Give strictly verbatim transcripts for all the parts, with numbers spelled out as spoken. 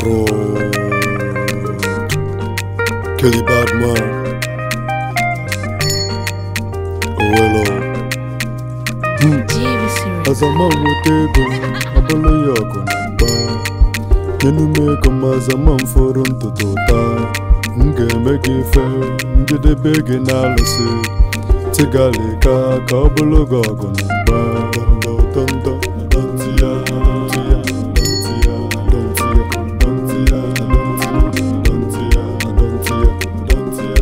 Fraud. Kelly Badman. Owelo. Hmm. As a man with ego, abolo yoko namba. Yenume kama as a man for unto tota. Nge megi fe, njede begi nalasi. Tigalika kabolo gogo namba. Dondo dondo dontia dontia dontia dontia dontia dontia dontia dontia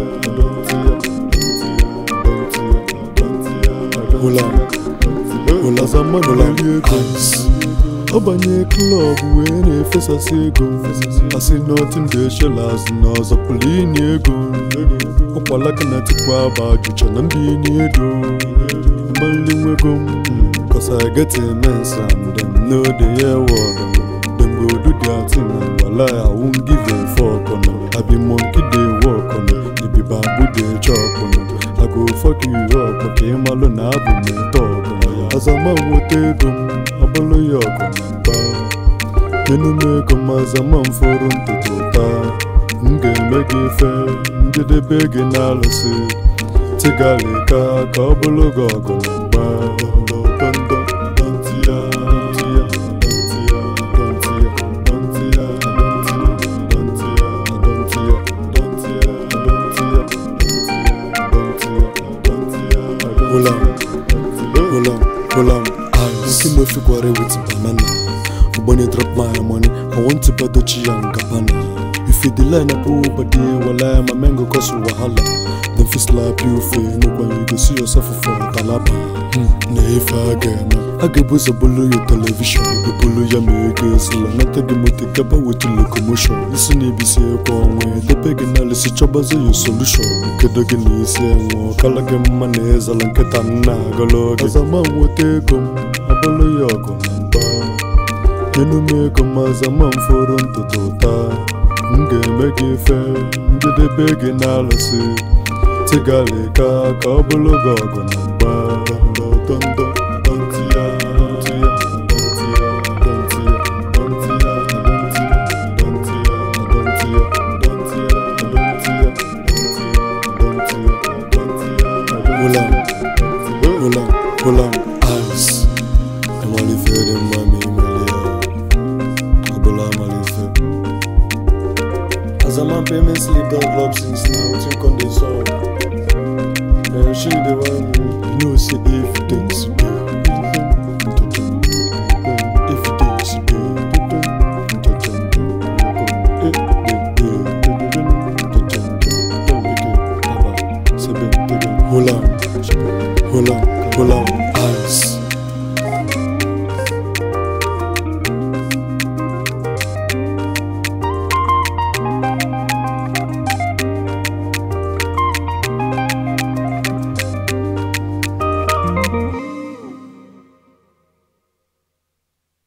dontia dontia Hula Hula zaman hula guys. Obanye club when if it's a sego. I see nothing they shall as no zapulini ego. Okwala kana tikwa ba jucha nambi ni edo. Mbali wegum, cause I get immense and them know the air water. Them go do their thing and wala I won't give a fuck on it. I be monkey they walk on it. They be bamboo they chop on it. I go fuck you up, okay, I'm alone, I be me talk on it. As a man with a gum, I follow you up on it. You know me come as a man for him to tota. Nge megi fe, nge de begi nalasi. Tigalika kabolo gogo namba. Dondo dondo dontia dontia dontia dontia dontia dontia dontia dontia dontia dontia Hulam Hulam Hulam eyes. You know fikware with banana. When you drop my money, I want to buy the Chiang Gabbana. If you line up over there, well, I'm a mango cause you wahala. Then fi slap you fair, no when you go see yourself for Talaba. If I get I get buzz a bulu your television, you bulu ya make us not to get with the gaba with the locomotion. Listen, if you say a con way, the big analysis troubles are your solution. Kedogin is saying, Kalagam Manez, Alankatana, Galo, as a man would take them, a bulu yago. Yenume kama as a man for unto tota. Nge megi fe, nge de begi nalasi. Tigalika kabolo gogo namba. Dondo dondo dontia dontia dontia dontia dontia dontia dontia dontia dontia dontia Hulam Hulam Hulam eyes. I'm only feeling mommy. As a man payment sleep don't drop since now, think on the song. And she the one you know say evidence Hulam Hulam Hulam eyes.